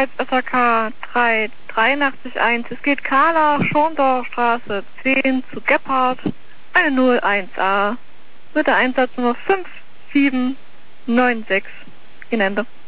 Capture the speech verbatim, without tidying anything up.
Schweiz S A K drei drei eins. Es geht Kala, Schorndorfstraße zehn zu Gebhardt, eine null eins A mit der Einsatznummer fünf sieben neun sechs. In Ende.